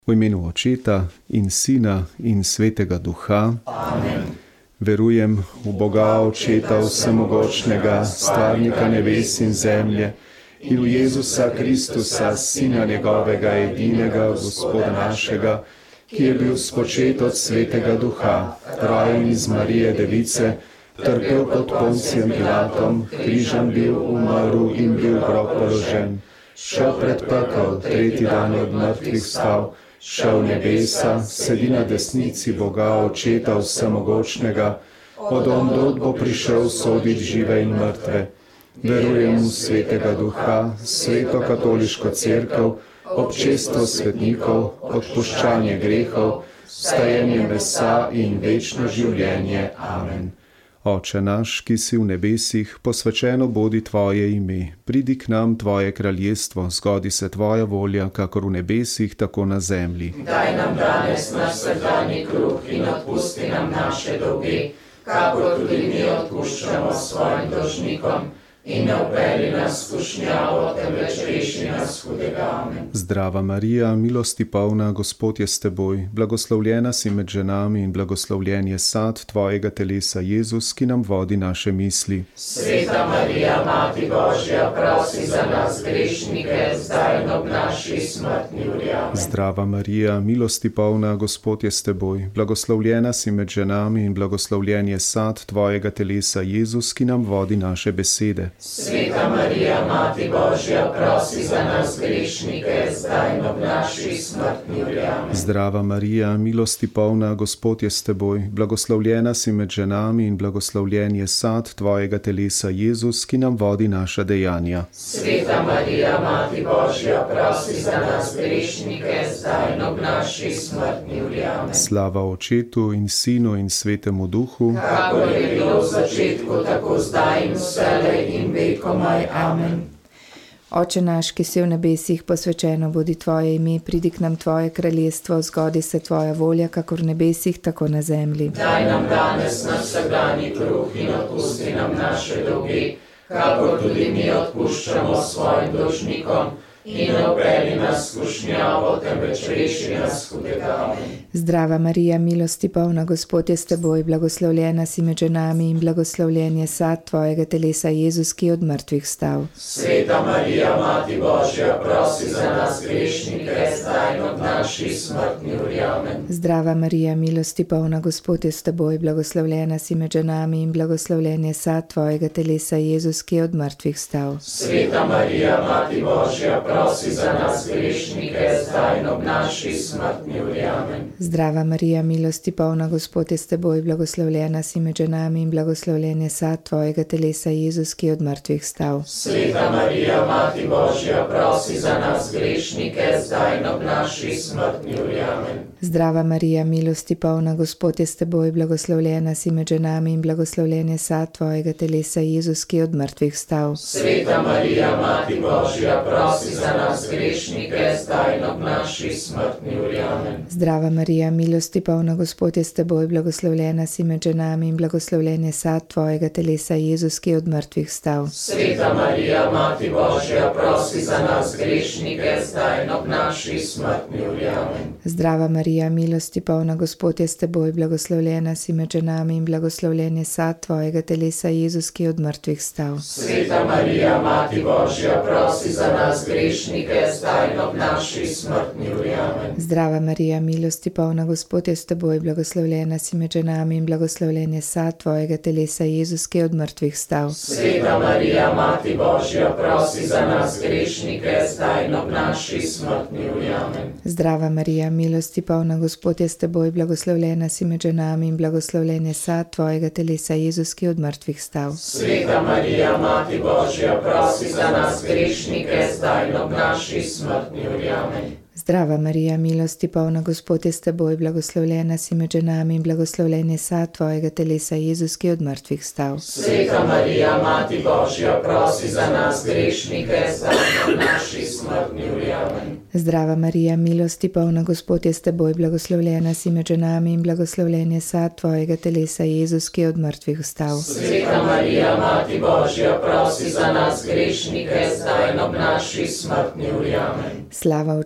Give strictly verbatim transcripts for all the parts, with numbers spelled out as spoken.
V imenu Očeta in Sina in Svetega Duha. Amen. Verujem v Boga Očeta Vsemogočnega, stvarnika nebes in zemlje, in v Jezusa Kristusa, Sina njegovega edinega, Gospoda našega, ki je bil spočet od Svetega Duha, rojen iz Marije Device, trpel pod Poncijem Pilatom, križan bil, umrl in bil v grob položen, šel pred pekel, tretji dan od mrtvih vstal, šel v nebesa, sedi na desnici Boga Očeta Vsemogočnega, od ondod bo prišel soditi žive in mrtve. Verujem v Svetega Duha, Sveto katoliško cerkev, občestvo svetnikov, odpuščanje grehov, vstajenje mesa in večno življenje. Amen. Oče naš, ki si v nebesih, posvečeno bodi tvoje ime. Pridi k nam tvoje kraljestvo, zgodi se tvoja volja, kakor v nebesih, tako na zemlji. Daj nam danes naš vsakdanji kruh in odpusti nam naše dolge, kakor tudi mi odpuščamo svojim dolžnikom. In ne vpelji nas v skušnjavo, temveč reši nas hudega. Amen. Zdrava Marija, milosti polna, Gospod je s teboj, blagoslovljena si med ženami in blagoslovljen je sad tvojega telesa, Jezus, ki nam vodi naše misli. Sveta Marija, Mati Božja, prosi za nas grešnike, zdaj in ob naši smrtni uri. Amen. Zdrava Marija, milosti polna, Gospod je s teboj, blagoslovljena si med ženami in blagoslovljen je sad tvojega telesa, Jezus, ki nam vodi naše besede. Sveta Marija, Mati Božja, prosi za nas grešnike, zdaj in ob naši smrtni uri. Amen. Zdrava Marija, milosti polna, Gospod je s teboj, blagoslovljena si med ženami in blagoslovljen je sad tvojega telesa, Jezus, ki nam vodi naša dejanja. Sveta Marija, Mati Božja, prosi za nas grešnike, zdaj in ob naši smrtni uri. Amen. Slava Očetu in Sinu in Svetemu Duhu, kakor je bilo v začetku, tako zdaj in vselej in vekomaj. Amen. Oče naš, ki si v nebesih, posvečeno bodi tvoje ime, pridi k nam tvoje kraljestvo, zgodi se tvoja volja, kakor v nebesih, tako na zemlji. Daj nam danes naš vsakdanji kruh in odpusti nam naše dolge, kakor tudi mi odpuščamo svojim dolžnikom. In ne vpelji nas v skušnjavo, temveč reši nas hudega. Amen. Zdrava Marija, milosti polna, Gospod je s teboj, blagoslovljena si med ženami in blagoslovljen je sad tvojega telesa, Jezus, ki je od mrtvih vstal. Sveta Marija, Mati Božja, prosi za nas grešnike, zdaj in ob naši smrtni uri. Amen. Zdrava Marija, milosti polna, Gospod je s teboj, blagoslovljena si med ženami in blagoslovljen je sad tvojega telesa, Jezus, ki je od mrtvih vstal. Sveta Marija, Mati Božja, prosi za nas grešnike, zdaj in ob naši smrtni uri. Amen. Zdrava Marija, milosti polna, Gospod je s teboj, blagoslovljena si med ženami in blagoslovljen je sad tvojega telesa, Jezus, ki je od mrtvih vstal. Sveta Marija, Mati Božja, prosi za nas grešnike, zdaj in ob naši smrtni uri. Amen. Zdrava Marija, milosti polna, Gospod je s teboj, blagoslovljena si med ženami in blagoslovljen je sad tvojega telesa, Jezus, ki je od mrtvih vstal. Sveta Marija, Mati Božja, prosi za nas grešnike, zdaj in ob naši smrtni uri. Amen. Zdrava Marija, milosti polna, Gospod je s teboj, blagoslovljena si med ženami in blagoslovljen je sad tvojega telesa, Jezus, ki je od mrtvih vstal. Sveta Marija, Mati Božja, prosi za nas grešnike, zdaj in ob naši smrtni uri. Amen. Zdrava Marija, milosti polna, Gospod je s teboj, blagoslovljena si med ženami in blagoslovljen je sad tvojega telesa, Jezus, ki je od mrtvih vstal. Sveta Marija, Mati Božja, prosi za nas grešnike, zdaj in ob naši smrtni uri. Amen. Zdrava Marija, milosti polna, Gospod je s teboj, blagoslovljena si med ženami in blagoslovljen je sad tvojega telesa, Jezus, ki je od mrtvih vstal. Sveta Marija, Mati Božja, prosi za nas grešnike, zdaj in ob naši smrtni uri. Amen. Zdrava Marija, milosti polna, Gospod je s teboj, blagoslovljena si med ženami in blagoslovljen je sad tvojega telesa, Jezus, ki je od mrtvih vstal. Sveta Marija, Mati Božja, prosi za nas grešnike, zdaj in ob naši smrtni uri. Amen. Zdrava Marija, milosti polna, Gospod je s teboj, blagoslovljena si med ženami in blagoslovljen je sad tvojega telesa, Jezus, ki je od mrtvih vstal. Sveta Marija, Mati Božja, prosi za nas grešnike, zdaj in ob naši smrtni uri. Amen. Zdrava Marija, milosti polna, Gospod je s teboj, blagoslovljena si med ženami in blagoslovljen je sad tvojega telesa, Jezus, ki je od mrtvih vstal. Sveta Marija, Mati Božja, prosi za nas grešnike, zdaj in ob naši smrtni uri. Amen. Slava Očetu in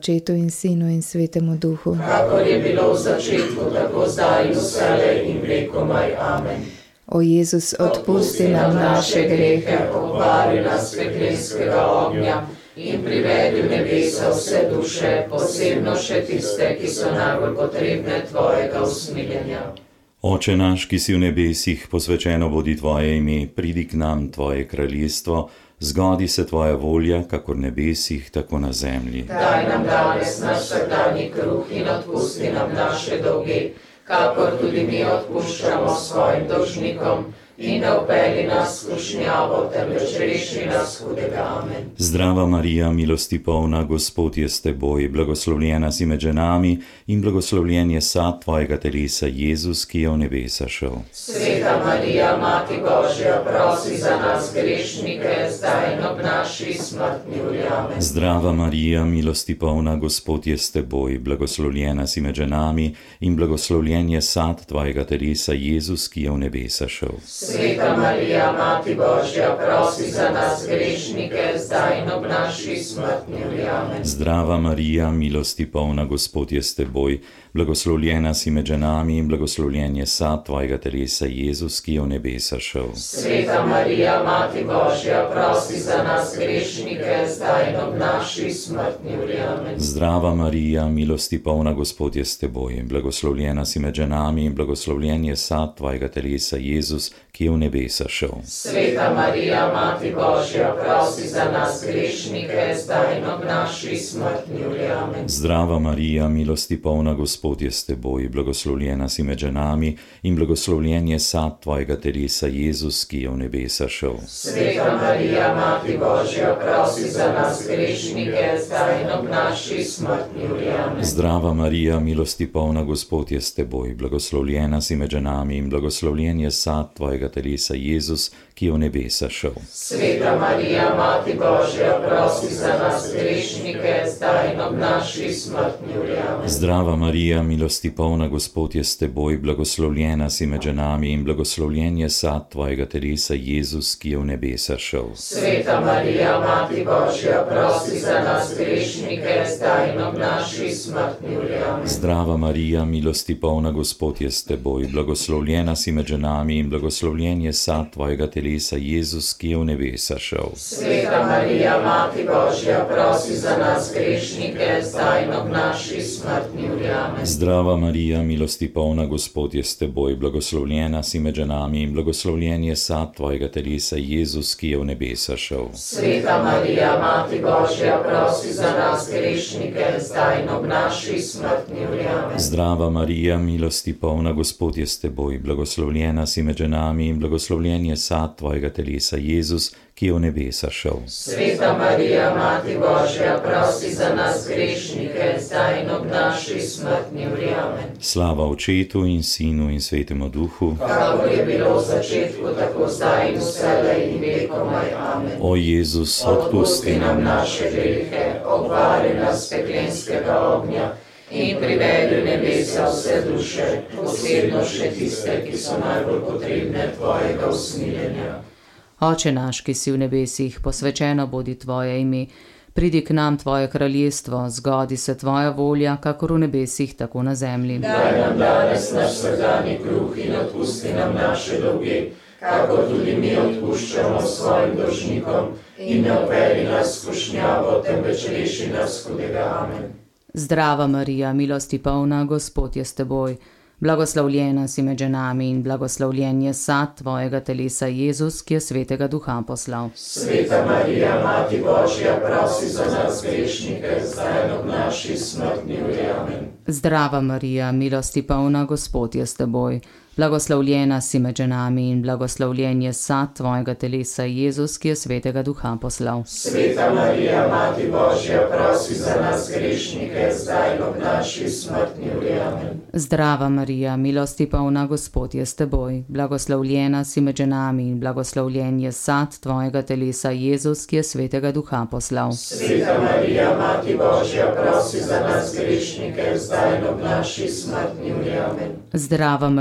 in Sinu in Svetemu Duhu. Kakor je bilo v začetku, tako zdaj in vselej in vekomaj. Amen. O Jezus, odpusti nam naše grehe, obvari nas peklenskega ognja in privedi v nebesa vse duše, posebno še tiste, ki so najbolj potrebne tvojega usmiljenja. Oče naš, ki si v nebesih, posvečeno bodi tvoje ime, pridi k nam tvoje kraljestvo, zgodi se tvoja volja, kakor v nebesih, tako na zemlji. Daj nam danes naš vsakdanji kruh in odpusti nam naše dolge, kakor tudi mi odpuščamo svojim dolžnikom, in ne vpelji nas v skušnjavo, temveč reši nas hudega. Amen. Zdrava Marija, milosti polna, Gospod je s teboj, blagoslovljena si med ženami in blagoslovljen je sad tvojega telesa, Jezus, ki je v nebesa šel. Sveta Marija, Mati Božja, prosi za nas grešnike, zdaj in ob naši smrtni uri. Amen. Zdrava Marija, milosti polna, Gospod je s teboj, blagoslovljena si med ženami in blagoslovljen je sad tvojega telesa, Jezus, ki je v nebesa šel. Sveta Marija, Mati Božja, prosi za nas grešnike, zdaj in ob naši smrtni uri. Amen. Zdrava Marija, milosti polna, Gospod je s teboj, blagoslovljena si med ženami in blagoslovljen je sad tvojega telesa, Jezus, ki je v nebesa šel. Sveta Marija, Mati Božja, prosi za nas grešnike, zdaj in ob naši smrtni uri. Amen. Zdrava Marija, milosti polna, Gospod je s teboj, blagoslovljena si med ženami in blagoslovljen je sad tvojega telesa, Jezus, ki je v nebesa šel. Sveta Marija, Mati Božja, prosi za nas grešnike, zdaj in ob naši smrtni uri. Amen. Zdrava Marija, milosti polna, Gospod je s teboj, blagoslovljena si med ženami in blagoslovljen je sad tvojega telesa, Jezus, ki je v nebesa šel. Sveta Marija, Mati Božja, prosi za nas grešnike, zdaj in ob naši smrtni uri. Amen. Zdrava Marija, milosti polna, Gospod je s teboj, blagoslovljena si med ženami in blagoslovljen je sad tvojega telesa, Jezus, ki je v nebesa šel. Sveta Marija, Mati Božja, prosi za nas grešnike, zdaj in ob naši smrtni uri. Amen. Zdrava Marija, milosti polna, Gospod je s teboj, blagoslovljena si med ženami in blagoslovljen je sad tvojega telesa, Jezus, ki je v nebesa šel. Sveta Marija, Mati Božja, prosi za nas grešnike, zdaj in ob naši smrtni uri. Amen. Zdrava Marija, milosti polna, Gospod je s teboj, blagoslovljena si med ženami in blagoslovljen je sad tvojega telesa, Jezus, ki je v nebesa šel. Sveta Marija, Mati Božja, prosi za nas grešnike, zdaj in ob naši smrtni uri. Amen. Zdrava Marija, milosti polna, Gospod je s teboj, blagoslovljena si med ženami in blagoslovljen je sad tvojega telesa, Jezus, ki je v nebesa šel. Sveta Marija, Mati Božja, prosi za nas grešnike, zdaj in ob naši smrtni uri. Amen. Zdrava Marija, milosti polna, Gospod je s teboj, blagoslovljena si med ženami in blagoslovljen je sad tvojega telesa, Jezus, ki je v nebesa šel. Sveta Marija, Mati Božja, prosi za nas grešnike, zdaj in ob naši smrtni uri. Amen. Slava Očetu in Sinu in Svetemu Duhu, kakor je bilo v začetku, tako zdaj in vselej in vekomaj. Amen. O Jezus, odpusti nam naše grehe, obvari nas peklenskega ognja in privedi v nebesa vse duše, posebno še tiste, ki so najbolj potrebne tvojega usmiljenja. Oče naš, ki si v nebesih, posvečeno bodi tvoje ime, pridi k nam tvoje kraljestvo, zgodi se tvoja volja, kakor v nebesih, tako na zemlji. Daj nam danes naš vsakdanji kruh in odpusti nam naše dolge, kakor tudi mi odpuščamo svojim dolžnikom, in ne vpelji nas v skušnjavo, temveč reši nas hudega. Amen. Zdrava Marija, milosti polna, Gospod je s teboj, blagoslovljena si med ženami in blagoslovljen je sad tvojega telesa, Jezus, ki je Svetega Duha poslal. Sveta Marija, Mati Božja, prosi za nas grešnike, zdaj in ob naši smrtni uri. Amen. Zdrava Marija, milosti polna, Gospod je s teboj, blagoslovljena si med ženami in blagoslovljen je sad tvojega telesa, Jezus, ki je Svetega Duha poslal. Sveta Marija, Mati Božja, prosi za nas grešnike, zdaj in ob naši smrtni uri. Amen. Zdrava Marija, milosti polna, Gospod je s teboj, blagoslovljena si med ženami in blagoslovljen je sad tvojega telesa, Jezus, ki je Svetega Duha poslal. Sveta Marija, Mati Božja, prosi za nas grešnike, zdaj in ob naši smrtni uri. Amen. Zdrava Marija,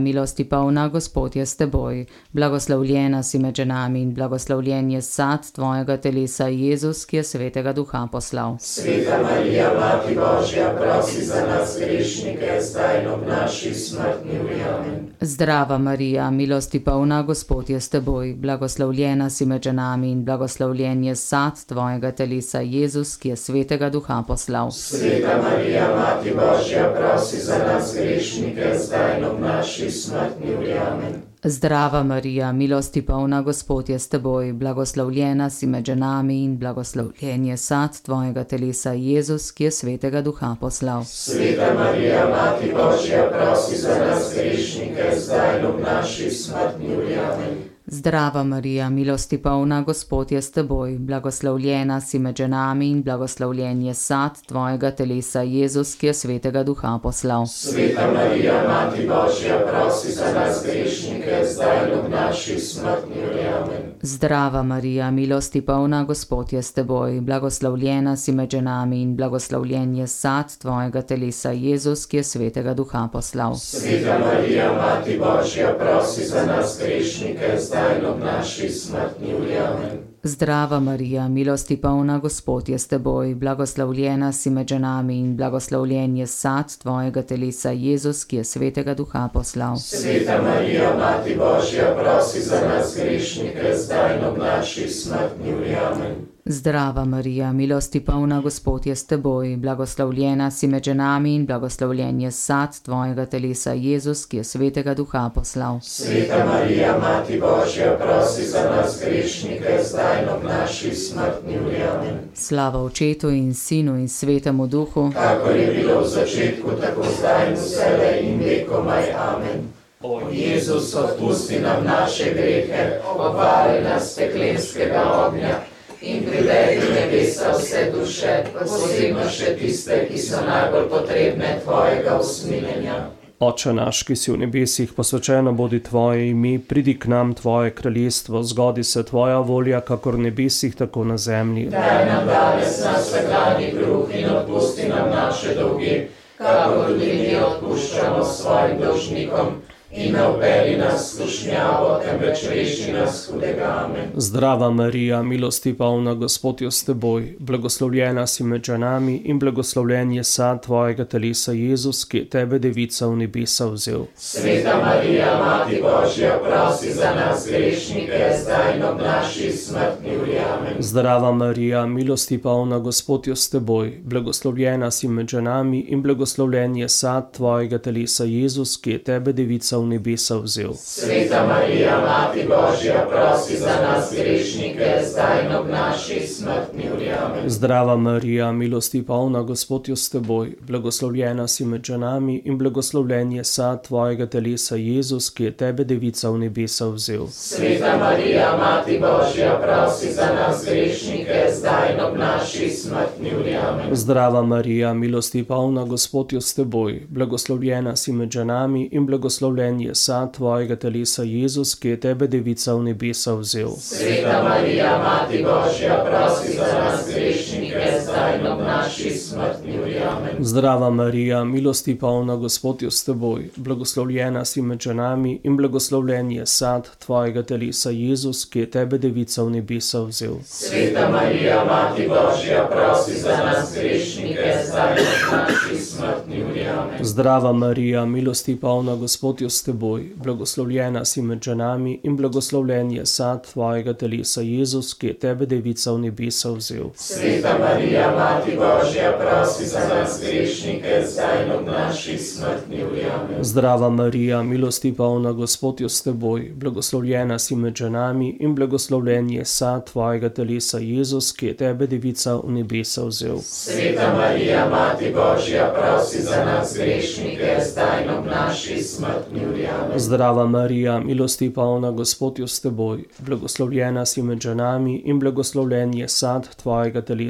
milosti polna, Gospod je s teboj. Blagoslovljena si med ženami in blagoslovljen je sad tvojega telesa, Jezus, ki je svetega duha poslal. Sveta Marija, Mati Božja, prosi za nas grešnike, zdaj in ob naši smrtni uri. Amen. Zdrava Marija, milosti polna, Gospod je s teboj. Blagoslovljena si med ženami in blagoslovljen je sad tvojega telesa, Jezus, ki je svetega duha poslal. Sveta Marija, Mati Božja, prosi za nas grešnike, zdaj in ob naši smrtni uri. Amen. Zdrava Marija, milosti polna, Gospod je s teboj. Blagoslovljena si med ženami in blagoslovljen je sad tvojega telesa, Jezus, ki je svetega duha poslal. Sveta Marija, Mati Božja, prosi za nas grešnike, zdaj in ob naši smrtni uri. Amen. Zdrava Marija, milosti polna, Gospod je s teboj. Blagoslovljena si med ženami in blagoslovljen je sad tvojega telesa, Jezus, ki je svetega duha poslal. Sveta Marija, Mati Božja, prosi za nas grešnike, zdaj in ob naši smrtni uri. Amen. Zdrava Marija, milosti polna, Gospod je s teboj. Blagoslovljena si med ženami in blagoslovljen je sad tvojega telesa, Jezus, ki je svetega duha poslal. Sveta Marija, Mati Božja, prosi za nas grešnike, zdaj in ob naši smrtni uri. Amen. Zdrava Marija, milosti polna, Gospod je s teboj. Blagoslovljena si med ženami in blagoslovljen je sad tvojega telesa, Jezus, ki je svetega duha poslal. Sveta Marija, Mati Božja, prosi za nas grešnike, zdaj in ob naši smrtni uri. Amen. Zdrava Marija, milosti polna, Gospod je s teboj. Blagoslovljena si med ženami in blagoslovljen je sad tvojega telesa, Jezus, ki je svetega duha poslal. Sveta Marija, Mati Božja, prosi za nas grešnike, zdaj in ob naši smrtni uri. Amen. Slava Očetu in Sinu in Svetemu Duhu, kakor je bilo v začetku, tako zdaj in vselej in vekomaj. Amen. O Jezus, odpusti nam naše grehe, obvari nas peklenskega ognja in privedi v nebesa vse duše, posebno še tiste, ki so najbolj potrebne tvojega usmiljenja. Oče naš, ki si v nebesih, posvečeno bodi tvoje ime, pridi k nam tvoje kraljestvo, zgodi se tvoja volja, kakor v nebesih, tako na zemlji. Daj nam danes naš vsakdanji kruh in odpusti nam naše dolge, kakor tudi mi odpuščamo svojim dolžnikom. In ne vpelji nas v skušnjavo, temveč reši nas hudega. Amen. Zdrava Marija, milosti polna, Gospod je s teboj. Blagoslovljena si med ženami in blagoslovljen je sad tvojega telesa, Jezus, ki je tebe, devica, v nebesa vzel. Sveta Marija, Mati Božja, prosi za nas grešnike, zdaj in ob naši smrtni uri. Amen. Zdrava Marija, milosti polna, Gospod je s teboj. Blagoslovljena si med ženami in blagoslovljen je sad tvojega telesa, Jezus, ki je tebe, devica, v nebesa vzel. Sveta Marija, Mati Božja, prosi za nas grešnike, zdaj in ob naši smrtni uri. Amen. Zdrava Marija, milosti polna, Gospod je s teboj. Blagoslovljena si med ženami in blagoslovljen je sad tvojega telesa, Jezus, ki je tebe, devica, v nebesa vzel. Sveta Marija, Mati Božja, prosi za nas grešnike, zdaj in ob naši smrtni uri. Amen. Zdrava Marija, milosti polna, Gospod je s teboj. Blagoslovljena si med ženami in blagoslovljen je sad tvojega telesa, Jezus, ki je tebe, devica, v nebesa vzel. Sveta Marija, Mati Božja, prosi za nas grešnike, zdaj in ob naši smrtni uri. Amen. Zdrava Marija, milosti polna, Gospod je s teboj. Blagoslovljena si med ženami in blagoslovljen je sad tvojega telesa, Jezus, ki je tebe, devica, v nebesa vzel. Sveta Marija, Mati Božja, prosi za nas grešnike, zdaj in ob naši smrtni uri. Amen. Zdrava Marija, milosti polna, Gospod je s teboj. Blagoslovljena si med ženami in blagoslovljen je sad tvojega telesa, Jezus, ki je tebe, devica, v nebesa vzel. Sveta Marija, Mati Božja, prosi za nas grešnike, zdaj in ob naši smrtni uri. Amen. Zdrava Marija, milosti polna, Gospod je s teboj. Blagoslovljena si med ženami in blagoslovljen je sad tvojega telesa, Jezus, ki je tebe, devica, v nebesa vzel. Sveta Marija, Mati Božja, prosi za nas grešnike, zdaj in ob naši smrtni uri. Amen. Zdrava Marija, milosti polna, Gospod je s teboj. Blagoslovljena si med ženami in blagoslovljen je sad tvojega telesa, Jezus,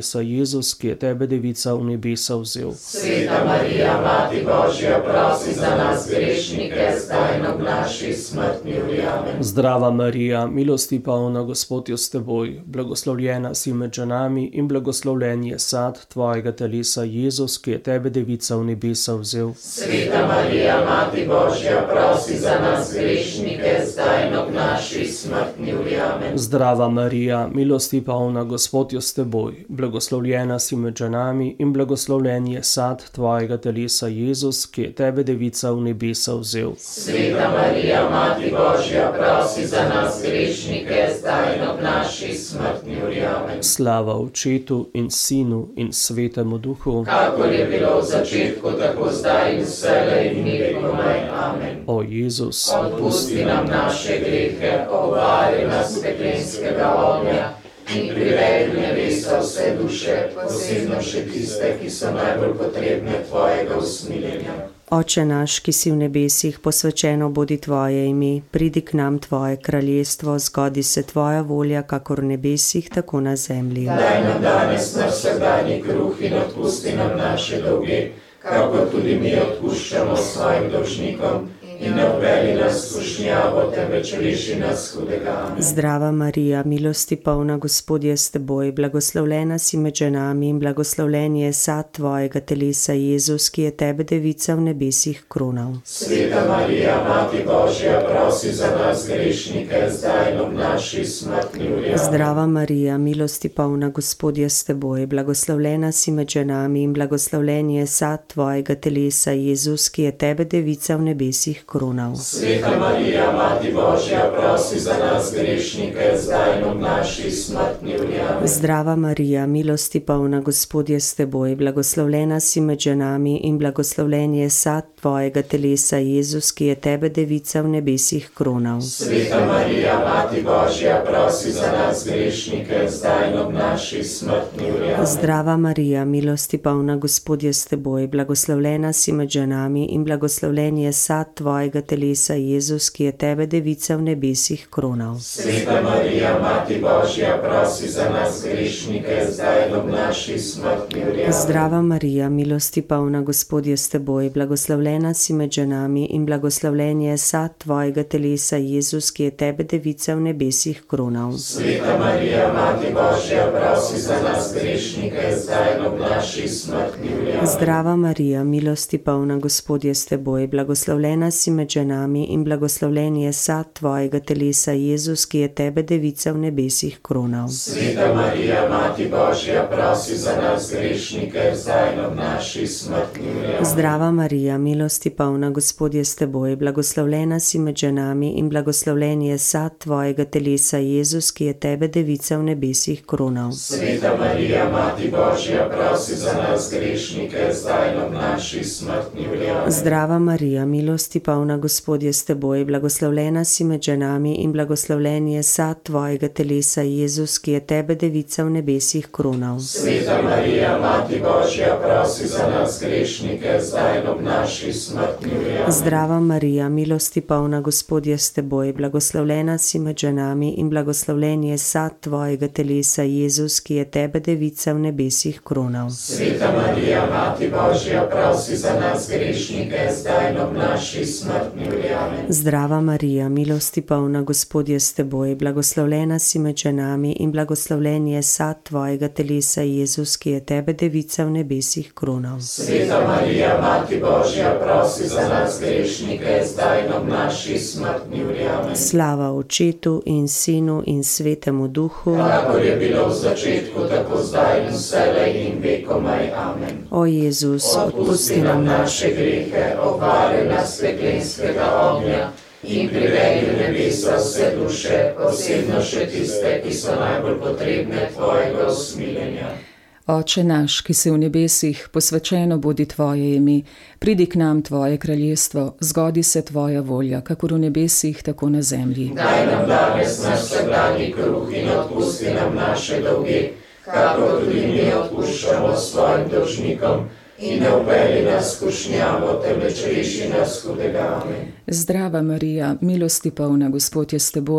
Jezus, ki je tebe devica v nebesa vzel. Sveta Marija, Mati Božja, prosi za nas grešnike, zdaj in ob naši smrtni uri. Amen. Zdrava Marija, milosti polna, Gospod je s teboj, blagoslovljena si med ženami in blagoslovljen je sad tvojega telesa, Jezus, ki je tebe devica v nebesa vzel. Sveta Marija, Mati Božja, prosi za nas grešnike, zdaj in ob naši smrtni uri. Amen. Zdrava Marija, milosti polna, Gospod je s teboj, blagoslovljena si med ženami in blagoslovljen je sad tvojega telesa, Jezus, ki je tebe devica v nebesa vzel. Sveta Marija, Mati Božja, prosi za nas grešnike, zdaj in ob naši smrtni uri. Amen. Slava Očetu in Sinu in Svetemu Duhu, kakor je bilo v začetku, tako zdaj in vselej in vekomaj. Amen. o Jezus, Odpusti nam naše grehe, obvari nas peklenskega ognja in privedi v nebesa vse duše, posebno še tiste, ki so najbolj potrebne tvojega usmiljenja. Oče naš, ki si v nebesih, posvečeno bodi tvoje ime, pridi k nam tvoje kraljestvo, zgodi se tvoja volja, kakor v nebesih, tako na zemlji. Daj nam danes naš vsakdanji kruh in odpusti nam naše dolge, kakor tudi mi odpuščamo svojim dolžnikom. In ne uvedi nas v skušnjavo, temveč reši nas hudega. Amen. Zdrava Marija, milosti polna, Gospod je s teboj, blagoslovljena si med ženami in blagoslovljen je sad tvojega telesa, Jezus, ki je tebe devica v nebesih kronal. Sveta Marija, Mati Božja, prosi za nas grešnike, zdaj in ob naši smrtni uri. Amen. Zdrava Marija, milosti polna, Gospod je s teboj, blagoslovljena si med ženami in blagoslovljen je sad tvojega telesa, Jezus, ki je tebe devica v nebesih kronal. Sveta Marija, Mati Božja, prosi za nas grešnike, zdaj in ob naši smrtni uri. Amen. Zdrava Marija, milosti polna, Gospod je s teboj, blagoslovljena si med ženami in blagoslovljen je sad tvojega telesa, Jezus, ki je tebe devica v nebesih kronal. Sveta Marija, Mati Božja, prosi za nas grešnike, zdaj in ob naši smrtni uri. Amen. Zdrava Marija, milosti polna, Gospod je s teboj, blagoslovljena si med ženami in blagoslovljen je sad tvojega telesa, Jezus, ki je tebe devica v nebesih kronal. Sveta Marija, Mati Božja, prosi za nas grešnike, zdaj in ob naši smrtni uri. Amen. Zdrava Marija, milosti polna, Gospod je s teboj, blagoslovljena si med ženami in blagoslovljen je sad tvojega telesa, Jezus, ki je tebe devica v nebesih kronal. Sveta Marija, Mati Božja, prosi za nas grešnike, zdaj in ob naši smrtni uri. Amen. Zdrava Marija, milosti polna, Gospod je s teboj, blagoslovljena si med ženami in blagoslovljen je sad tvojega telesa, Jezus, ki je tebe devica v nebesih kronal. Sveta Marija, Mati Božja, prosi za nas grešnike, zdaj in ob naši smrtni uri. Amen. Zdrava Marija, milosti polna, Gospod je s teboj, blagoslovljena si med ženami in blagoslovljen je sad tvojega telesa, Jezus, ki je tebe devica v nebesih kronal. Sveta Marija, Mati Božja, prosi za nas grešnike, zdaj in ob naši smrtni uri. Amen. Zdrava Marija, milosti polna, Gospod je s teboj, blagoslovljena si med ženami in blagoslovljen je sad tvojega telesa, Jezus, ki je tebe devica v nebesih kronal. Sveta Marija, Mati Božja, prosi za nas grešnike, zdaj in ob naši smrtni uri. Amen. Zdrava Marija, milosti polna, Gospod je s teboj, blagoslovljena si med ženami in blagoslovljen je sad tvojega telesa, Jezus, ki je tebe devica v nebesih kronal. Sveta Marija, Mati Božja, prosi za nas grešnike, zdaj in ob naši smrtni uri. Amen. Zdrava Marija, milosti polna, Gospod je s teboj, blagoslovljena si med ženami in blagoslovljen je sad tvojega telesa, Jezus, ki je tebe devica v nebesih kronal. Sveta Marija, Mati Božja, prosi za nas grešnike, zdaj in ob naši smrtni uri. Amen. Slava Očetu in Sinu in Svetemu Duhu, kakor je bilo v začetku, tako zdaj in vselej in vekomaj. Amen. o Jezus, Odpusti nam naše grehe, obvari nas peklenskega ognja in privedi v nebesa vse duše, posebno še tiste, ki so najbolj potrebne tvojega usmiljenja. Oče naš, ki si v nebesih, posvečeno bodi tvoje ime, pridi k nam tvoje kraljestvo, zgodi se tvoja volja, kakor v nebesih, tako na zemlji. Daj nam danes naš vsakdanji kruh in odpusti nam naše dolge, kakor tudi mi odpuščamo svojim dolžnikom. In ne uvedi nas v skušnjavo, temveč reši nas hudega. Amen. Zdrava Marija, milosti polna, Gospod je s teboj,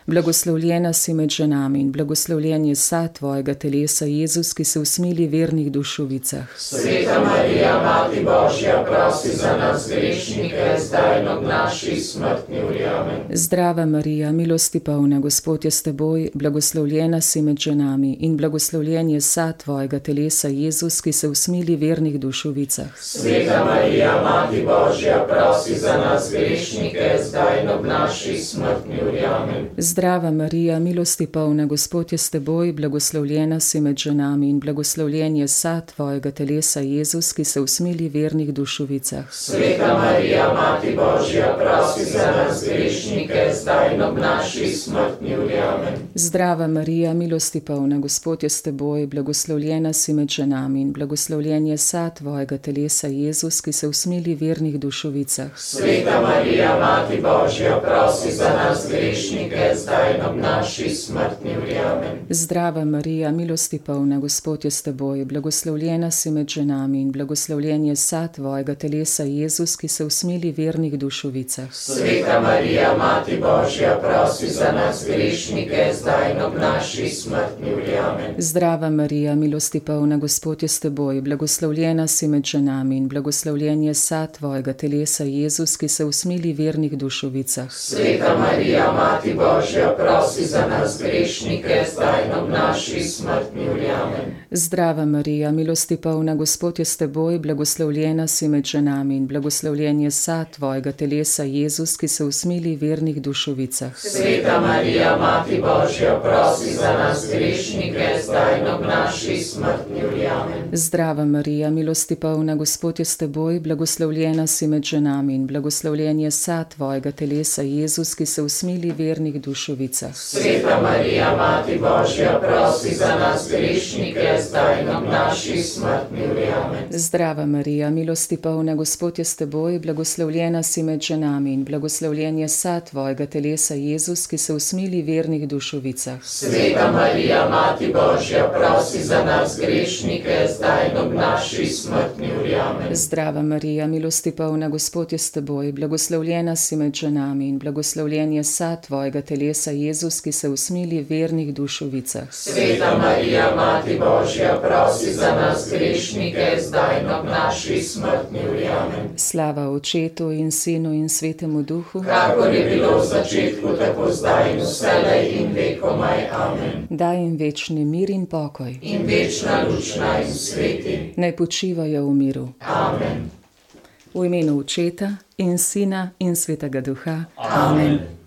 Blagoslovljena si med ženami in blagoslovljen je sad tvojega telesa, Jezus, ki se usmili vernih dušovicah. Sveta Marija, Mati Božja, prosi za nas grešnike, zdaj in ob naši smrtni uri. Amen. Zdrava Marija, milosti polna, Gospod je s teboj, blagoslovljena si med ženami in blagoslovljen je sad tvojega telesa, Jezus, ki se usmili vernih dušovicah. Sveta Marija, Mati Božja, prosi za nas grešnike, zdaj in ob naši smrtni uri. Amen. Zdrava Marija, milosti polna, Gospod je s teboj, blagoslovljena si med ženami in blagoslovljen je sad tvojega telesa, Jezus, ki se usmili vernih dušovicah. Sveta Marija, Mati Božja, prosi za nas grešnike, zdaj in ob naši smrtni uri. Amen. Zdrava Marija, milosti polna, Gospod je s teboj, blagoslovljena si med ženami in blagoslovljen je sad tvojega telesa, Jezus, ki se usmili vernih dušovicah. Sveta Marija, Mati Božja, prosi za nas grešnike, zdaj in ob naši smrtni uri. Amen. Zdrava Marija, milosti polna, Gospod je s teboj, blagoslovljena si med ženami in blagoslovljen je sad tvojega telesa, Jezus, ki se usmili vernih dušovicah. Sveta Marija, Mati Božja, prosi za nas grešnike, zdaj in ob naši smrtni uri. Amen. Zdrava Marija, milosti polna, Gospod je s teboj, blagoslovljena si med ženami in blagoslovljen je sad tvojega telesa, Jezus, ki se usmili vernih dušovicah. Sveta Marija, Mati Božja, prosi za nas grešnike, zdaj in ob naši smrtni uri. Amen. Zdrava Marija, milosti polna, Gospod je s teboj, blagoslovljena si med ženami in blagoslovljen je sad tvojega telesa, Jezus, ki se usmili vernih dušovicah. Sveta Marija, Mati Božja, prosi za nas grešnike, zdaj in ob naši smrtni uri. Amen. Zdrava Marija, milosti polna, Gospod je s teboj, blagoslovljena si med ženami in blagoslovljen je sad tvojega telesa, Jezus, ki se usmili vernih dušovicah. Sveta Marija, Mati Božja, prosi za nas grešnike, zdaj in ob naši smrtni uri. Amen. Zdrava Marija, milosti polna, Gospod je s teboj, blagoslovljena si med ženami in blagoslovljen je sad tvojega telesa, Jezus, ki se usmili vernih dušovicah. Sveta Marija, Mati Božja, prosi za nas grešnike, zdaj in ob naši smrtni uri. Amen. Zdrava Marija, milosti polna, Gospod je s teboj, blagoslovljena si med ženami in blagoslovljen je sad tvojega telesa, Jezus, ki se usmili vernih dušovicah. Sveta Marija, Mati Božja, prosi za nas grešnike, zdaj in ob naši smrtni uri. Amen. Slava Očetu in Sinu in Svetemu Duhu, kakor je bilo v začetku, tako zdaj in vselej in vekomaj. Amen. Daj jim večni mir in pokoj. In večna luč naj jim sveti. Naj počivajo v miru. Amen. V imenu Očeta in Sina in Svetega Duha. Amen.